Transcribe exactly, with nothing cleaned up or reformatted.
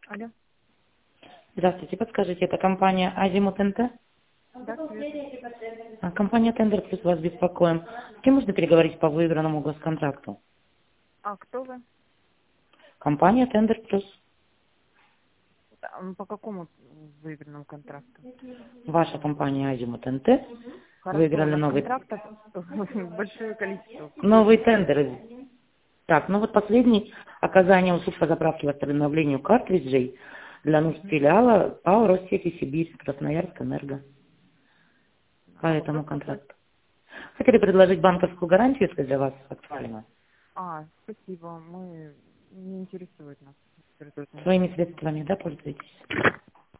Алло. Здравствуйте, подскажите, это компания Азимут эн тэ? Да, привет. А, Компания Тендер Плюс вас беспокоим. С кем можно переговорить по выигранному госконтракту? А кто вы? Компания Тендер Плюс. Да, м, По какому выигранному контракту? Ваша компания Азимут эн тэ Хорошо, у выиграли нас новый, контрактов большое количество. Какой новый вы хотите? тендер. Так, ну вот последний оказание услуг по заправке и восстановлению картриджей для нужд Мгм. филиала ПАО Россети Сибирь, Красноярск, Энерго. По А вопрос этому какой? контракту. Хотели предложить банковскую гарантию, если для вас актуально. А, спасибо. Мы не интересует нас кредитная Своими история. средствами, да, пользуетесь?